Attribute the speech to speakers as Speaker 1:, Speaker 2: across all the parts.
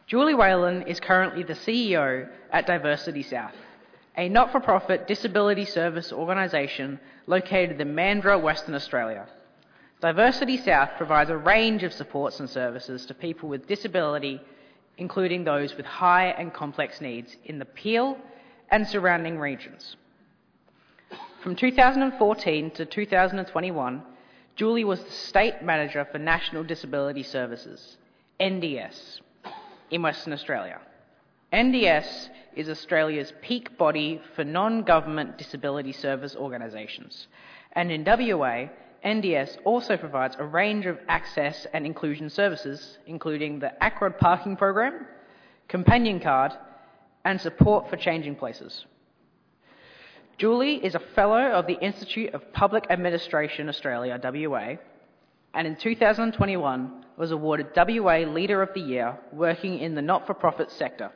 Speaker 1: Julie Whalen is currently the CEO at Diversity South, a not-for-profit disability service organisation located in Mandurah, Western Australia. Diversity South provides a range of supports and services to people with disability, including those with high and complex needs in the Peel and surrounding regions. From 2014 to 2021, Julie was the State Manager for National Disability Services, NDS, in Western Australia. NDS is Australia's peak body for non-government disability service organisations, and in WA, NDS also provides a range of access and inclusion services, including the ACROD Parking Program, Companion Card, and support for changing places. Julie is a Fellow of the Institute of Public Administration Australia, WA, and in 2021 was awarded WA Leader of the Year working in the not-for-profit sector.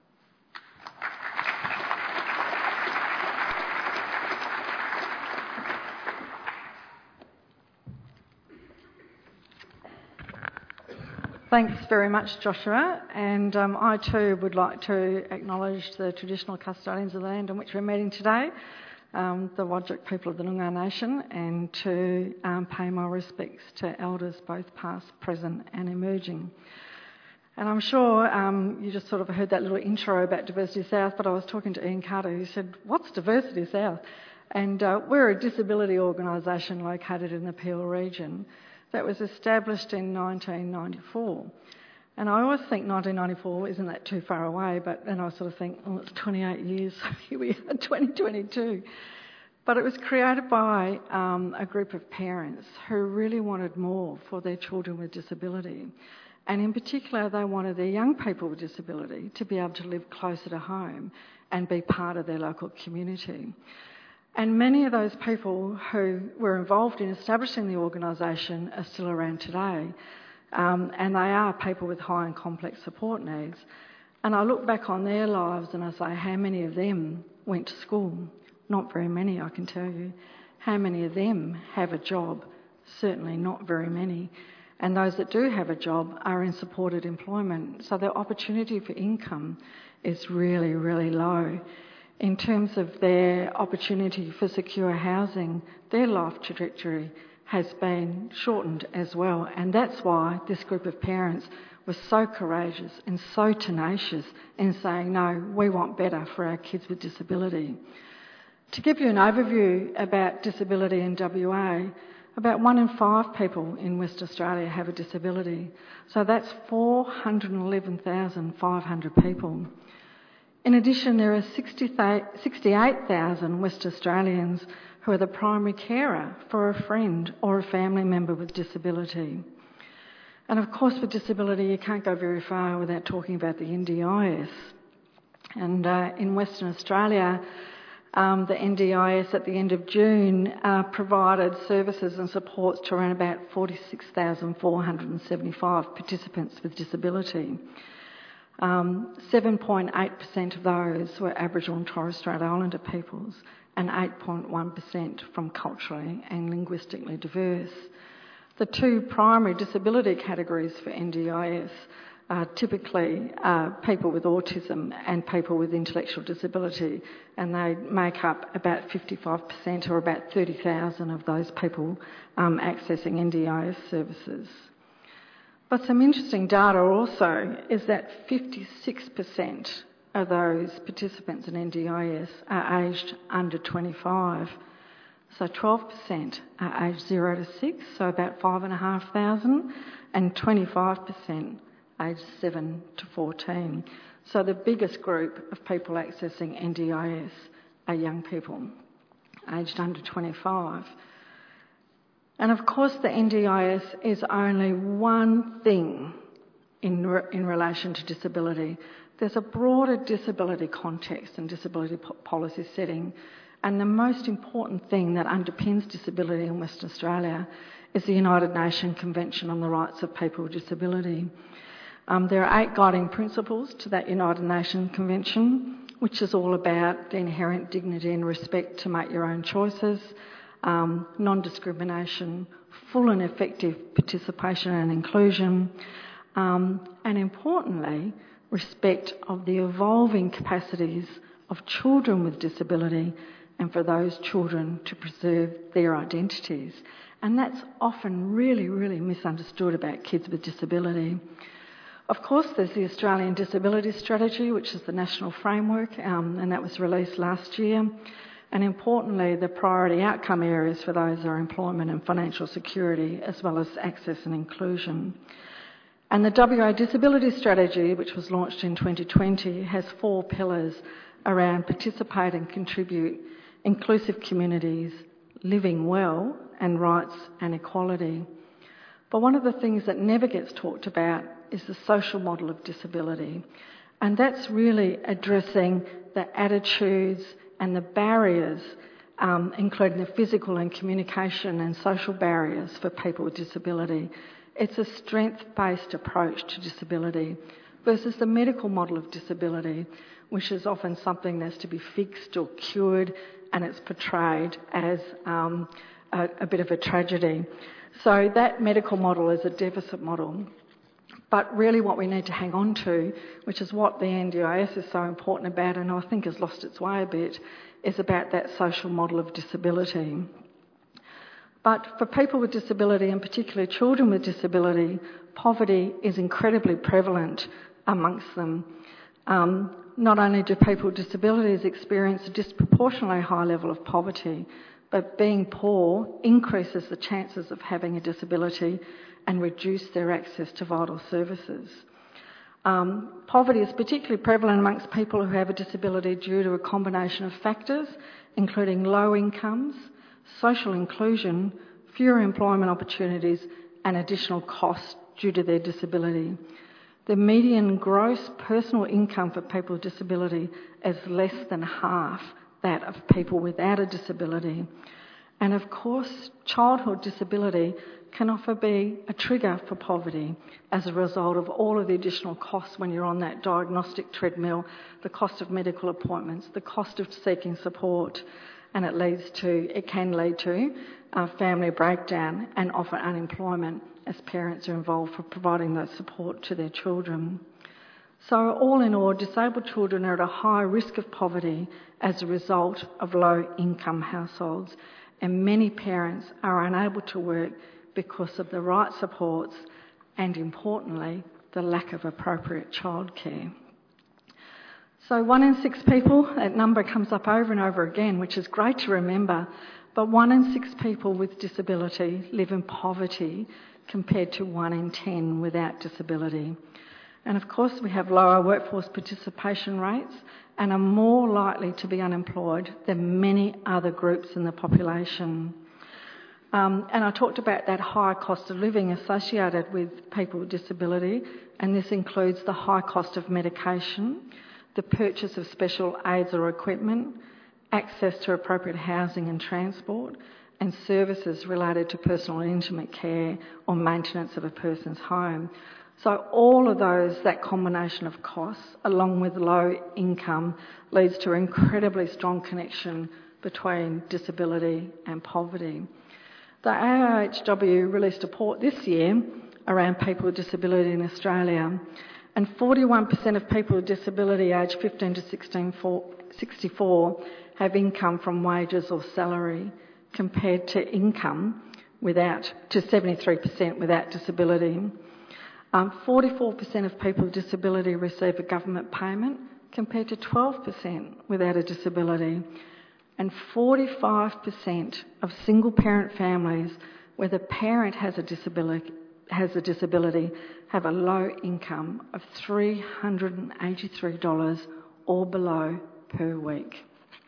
Speaker 2: Thanks very much, Joshua, and I too would like to acknowledge the traditional custodians of the land on which we're meeting today, the Whadjuk people of the Noongar Nation, and to pay my respects to elders both past, present and emerging. And I'm sure you just sort of heard that little intro about Diversity South, but I was talking to Ian Carter who said, "What's Diversity South?" And we're a disability organisation located in the Peel region that was established in 1994. And I always think 1994 isn't that too far away, but then I sort of think, oh, it's 28 years, here we are, 2022. But it was created by a group of parents who really wanted more for their children with disability. And in particular, they wanted their young people with disability to be able to live closer to home and be part of their local community. And many of those people who were involved in establishing the organisation are still around today. And they are people with high and complex support needs. And I look back on their lives and I say, how many of them went to school? Not very many, I can tell you. How many of them have a job? Certainly not very many. And those that do have a job are in supported employment. So their opportunity for income is really, really low. In terms of their opportunity for secure housing, their life trajectory has been shortened as well. And that's why this group of parents was so courageous and so tenacious in saying, no, we want better for our kids with disability. To give you an overview about disability in WA, about 1 in 5 people in West Australia have a disability. So that's 411,500 people. In addition, there are 68,000 West Australians who are the primary carer for a friend or a family member with disability. And of course, with disability, you can't go very far without talking about the NDIS. And in Western Australia, the NDIS at the end of June provided services and supports to around about 46,475 participants with disability. 7.8% of those were Aboriginal and Torres Strait Islander peoples and 8.1% from culturally and linguistically diverse. The two primary disability categories for NDIS are typically people with autism and people with intellectual disability, and they make up about 55% or about 30,000 of those people accessing NDIS services. But some interesting data also is that 56% of those participants in NDIS are aged under 25. So 12% are aged 0 to 6, so about 5,500, and 25% aged 7 to 14. So the biggest group of people accessing NDIS are young people aged under 25. And of course, the NDIS is only one thing in relation to disability. There's a broader disability context and disability policy setting, and the most important thing that underpins disability in Western Australia is the United Nations Convention on the Rights of People with Disability. There are 8 guiding principles to that United Nations Convention, which is all about the inherent dignity and respect to make your own choices, non-discrimination, full and effective participation and inclusion, and importantly, respect of the evolving capacities of children with disability and for those children to preserve their identities. And that's often really, really misunderstood about kids with disability. Of course, there's the Australian Disability Strategy, which is the national framework, and that was released last year. And importantly, the priority outcome areas for those are employment and financial security, as well as access and inclusion. And the WA Disability Strategy, which was launched in 2020, has 4 pillars around participate and contribute, inclusive communities, living well, and rights and equality. But one of the things that never gets talked about is the social model of disability. And that's really addressing the attitudes and the barriers, including the physical and communication and social barriers for people with disability. It's a strength-based approach to disability versus the medical model of disability, which is often something that's to be fixed or cured, and it's portrayed as a bit of a tragedy. So that medical model is a deficit model. But really what we need to hang on to, which is what the NDIS is so important about, and I think has lost its way a bit, is about that social model of disability. But for people with disability, and particularly children with disability, poverty is incredibly prevalent amongst them. Not only do people with disabilities experience a disproportionately high level of poverty, but being poor increases the chances of having a disability and reduce their access to vital services. Poverty is particularly prevalent amongst people who have a disability due to a combination of factors, including low incomes, social inclusion, fewer employment opportunities, and additional costs due to their disability. The median gross personal income for people with disability is less than half that of people without a disability. And of course, childhood disability can often be a trigger for poverty as a result of all of the additional costs when you're on that diagnostic treadmill, the cost of medical appointments, the cost of seeking support, and it can lead to family breakdown and often unemployment as parents are involved for providing that support to their children. So all in all, disabled children are at a high risk of poverty as a result of low income households, and many parents are unable to work because of the right supports and, importantly, the lack of appropriate childcare. So 1 in 6 people, that number comes up over and over again, which is great to remember, but 1 in 6 people with disability live in poverty compared to 1 in 10 without disability. And of course we have lower workforce participation rates and are more likely to be unemployed than many other groups in the population. And I talked about that high cost of living associated with people with disability, and this includes the high cost of medication, the purchase of special aids or equipment, access to appropriate housing and transport, and services related to personal and intimate care or maintenance of a person's home. So all of those, that combination of costs, along with low income, leads to an incredibly strong connection between disability and poverty. The AIHW released a report this year around people with disability in Australia, and 41% of people with disability aged 15 to 64 have income from wages or salary, compared to income to 73% without disability. 44% of people with disability receive a government payment, compared to 12% without a disability. And 45% of single-parent families where the parent has a disability have a low income of $383 or below per week.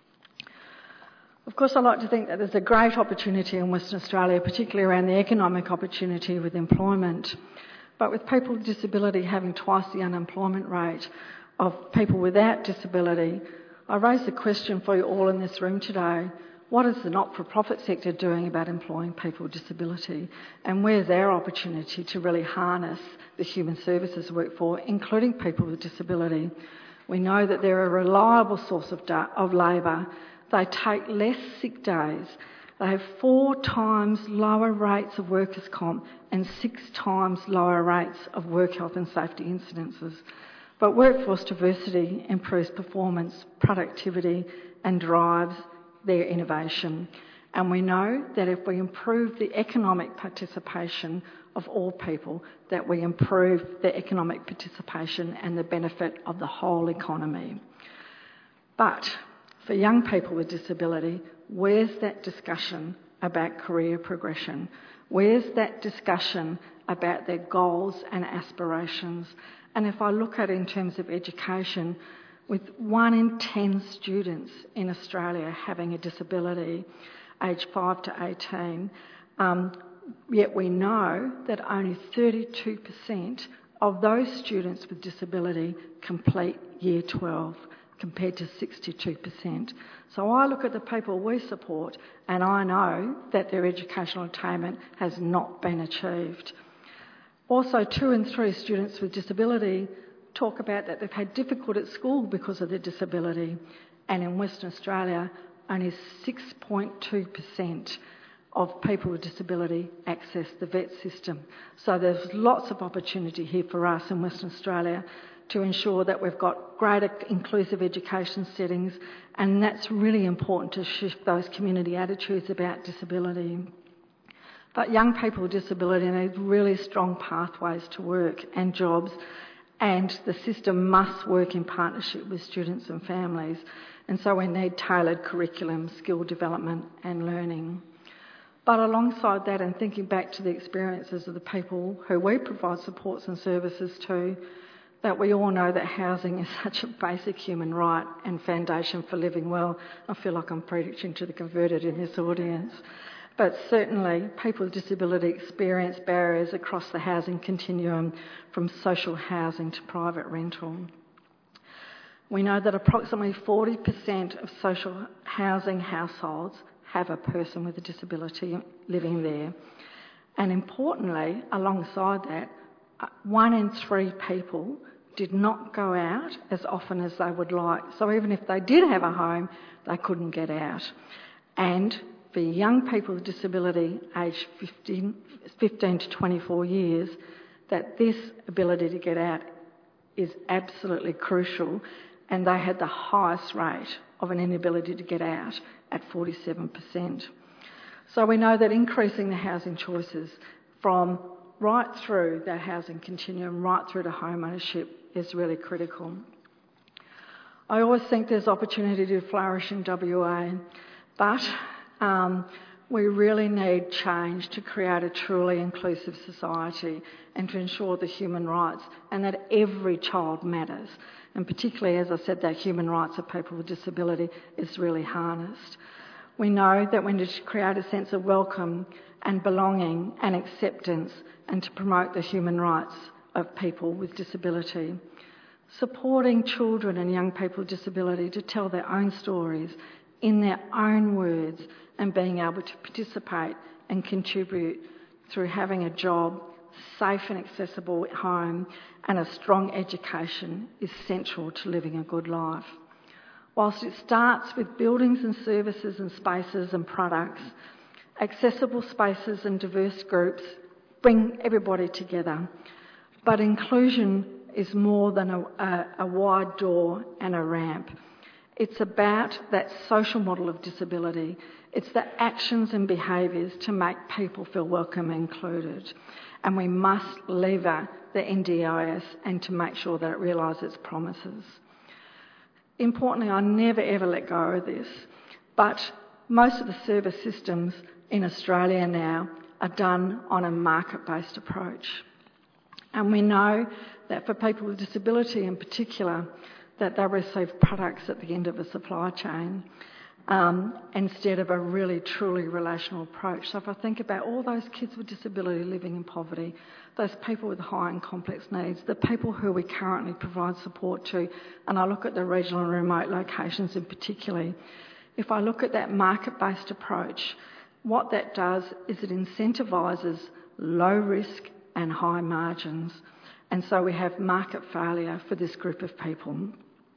Speaker 2: Of course, I like to think that there's a great opportunity in Western Australia, particularly around the economic opportunity with employment. But with people with disability having twice the unemployment rate of people without disability, I raise the question for you all in this room today: what is the not-for-profit sector doing about employing people with disability? And where's our opportunity to really harness the human services workforce, including people with disability? We know that they're a reliable source of labour. They take less sick days They have 4 times lower rates of workers' comp and 6 times lower rates of work health and safety incidences. But workforce diversity improves performance, productivity and drives their innovation. And we know that if we improve the economic participation of all people, that we improve the economic participation and the benefit of the whole economy. But for young people with disability, where's that discussion about career progression? Where's that discussion about their goals and aspirations? And if I look at it in terms of education, with 1 in 10 students in Australia having a disability, aged 5 to 18, yet we know that only 32% of those students with disability complete Year 12, compared to 62%. So I look at the people we support and I know that their educational attainment has not been achieved. Also, 2 in 3 students with disability talk about that they've had difficulty at school because of their disability, and in Western Australia, only 6.2% of people with disability access the VET system. So there's lots of opportunity here for us in Western Australia to ensure that we've got greater inclusive education settings, and that's really important to shift those community attitudes about disability. But young people with disability need really strong pathways to work and jobs, and the system must work in partnership with students and families. And so we need tailored curriculum, skill development and learning. But alongside that, and thinking back to the experiences of the people who we provide supports and services to, that we all know that housing is such a basic human right and foundation for living well. I feel like I'm preaching to the converted in this audience. But certainly, people with disability experience barriers across the housing continuum, from social housing to private rental. We know that approximately 40% of social housing households have a person with a disability living there. And importantly, alongside that, 1 in 3 people did not go out as often as they would like. So even if they did have a home, they couldn't get out. And for young people with disability aged 15 to 24 years, that this ability to get out is absolutely crucial, and they had the highest rate of an inability to get out at 47%. So we know that increasing the housing choices from right through that housing continuum, right through to home ownership, is really critical. I always think there's opportunity to flourish in WA, but we really need change to create a truly inclusive society and to ensure the human rights and that every child matters. And particularly, as I said, that human rights of people with disability is really harnessed. We know that we need to create a sense of welcome and belonging and acceptance, and to promote the human rights of people with disability. Supporting children and young people with disability to tell their own stories in their own words, and being able to participate and contribute through having a job, safe and accessible at home, and a strong education is central to living a good life. Whilst it starts with buildings and services and spaces and products, accessible spaces and diverse groups bring everybody together. But inclusion is more than a wide door and a ramp. It's about that social model of disability. It's the actions and behaviours to make people feel welcome and included. And we must lever the NDIS and to make sure that it realises its promises. Importantly, I never ever let go of this, but most of the service systems in Australia now are done on a market-based approach. And we know that for people with disability in particular, that they receive products at the end of a supply chain instead of a really truly relational approach. So if I think about all those kids with disability living in poverty, those people with high and complex needs, the people who we currently provide support to, and I look at the regional and remote locations in particular, if I look at that market-based approach, what that does is it incentivises low risk and high margins. And so we have market failure for this group of people.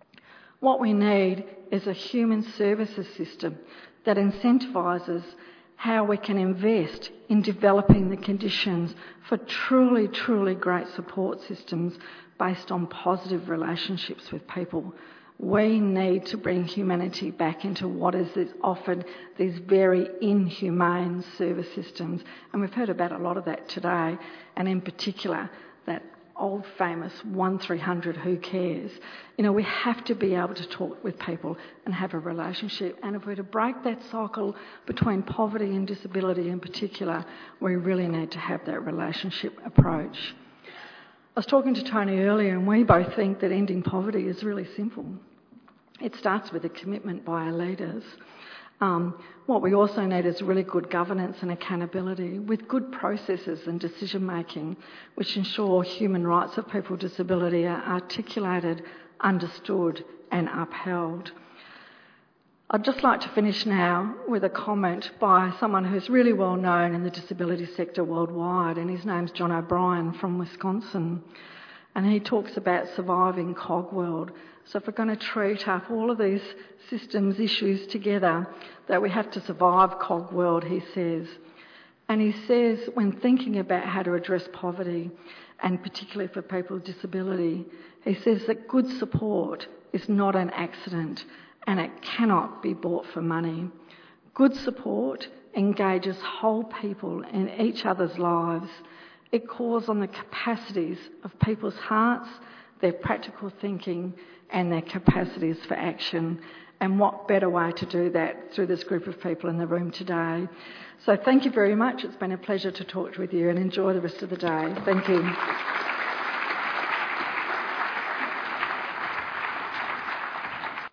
Speaker 2: What we need is a human services system that incentivises how we can invest in developing the conditions for truly, truly great support systems based on positive relationships with people. We need to bring humanity back into what is offered these very inhumane service systems. And we've heard about a lot of that today, and in particular, that old famous 1300 who cares. You know, we have to be able to talk with people and have a relationship. And if we're to break that cycle between poverty and disability in particular, we really need to have that relationship approach. I was talking to Tony earlier, and we both think that ending poverty is really simple. It starts with a commitment by our leaders. What we also need is really good governance and accountability with good processes and decision making which ensure human rights of people with disability are articulated, understood and upheld. I'd just like to finish now with a comment by someone who's really well known in the disability sector worldwide, and his name's John O'Brien from Wisconsin. And he talks about surviving cog world. So if we're going to treat up all of these systems issues together, that we have to survive cog world, he says. And he says, when thinking about how to address poverty, and particularly for people with disability, he says that good support is not an accident and it cannot be bought for money. Good support engages whole people in each other's lives. It calls on the capacities of people's hearts, their practical thinking and their capacities for action. And what better way to do that through this group of people in the room today. So thank you very much. It's been a pleasure to talk with you, and enjoy the rest of the day. Thank you.